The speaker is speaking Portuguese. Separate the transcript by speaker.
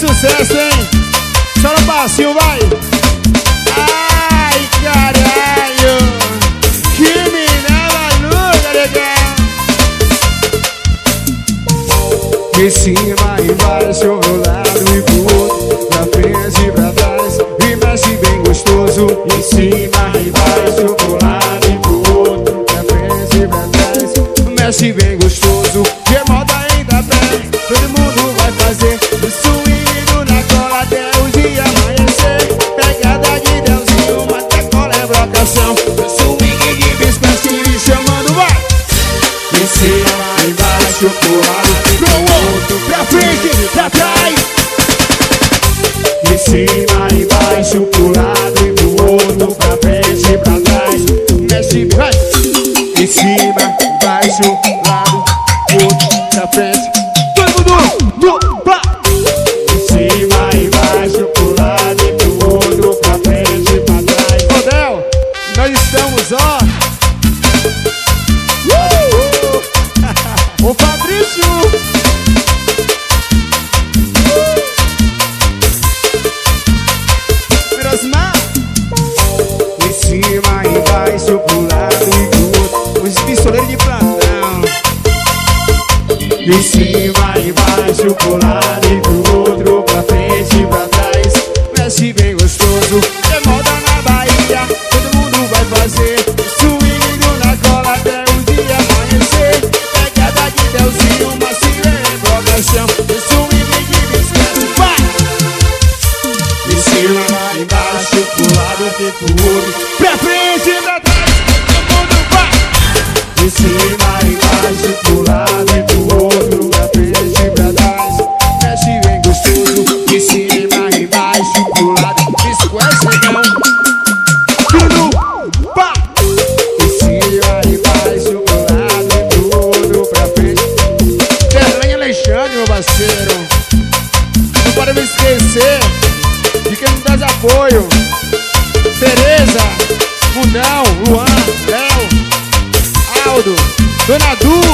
Speaker 1: sucesso, hein? Só no passinho, vai! Ai, caralho! Que mina maluca, legal!
Speaker 2: De cima, embaixo, pro lado e pro outro, pra frente e pra trás, e mexe bem gostoso. De cima, embaixo, pro lado e pro outro, pra frente e pra trás, mexe bem gostoso. Que moda ainda bem, todo mundo vai fazer o swing na cola até o dia amanhecer. Pegada de Deusinho, uma decola é brocação. Swing de biscoito me chamando, vai! De cima, embaixo, pro lado e pro outro,
Speaker 1: Pra frente, pra trás!
Speaker 2: de cima, embaixo, pro lado e pro outro, pra frente e pra trás, mexe, vai! De cima, embaixo, lado, outro, pra frente,
Speaker 1: Todo mundo! Pá!
Speaker 2: de cima, embaixo, pro lado e pro outro, pra frente e pra trás.
Speaker 1: Rodel, nós estamos, ó! O Fabrício! Pirosmar!
Speaker 2: De cima, embaixo, pro lado e pro outro,
Speaker 1: Os pistoleiros de Platão!
Speaker 2: de cima, embaixo, pro lado e pro outro, pra frente e pra trás, mexe bem gostoso.
Speaker 1: É moda na Bahia, todo mundo vai fazer swing na cola até o dia amanhecer. Pegada de Deusinho, uma sirene brocação. Swing de biscoito, vai!
Speaker 2: De cima, embaixo, pro lado e pro outro,
Speaker 1: Pra frente e pra trás, todo mundo vai!
Speaker 2: de cima, embaixo, pro lado e pro outro, pra frente e pra trás, mexe bem gostoso. De cima, embaixo, pro lado,
Speaker 1: Biscoito, não! Tudo! Pá!
Speaker 2: de cima, embaixo, pro lado e pro outro, pra frente.
Speaker 1: Berlenha Alexandre, meu parceiro! Não pode me esquecer de quem me dá apoio. Tereza, Mundão, Luan, Léo, Aldo, Dona Du,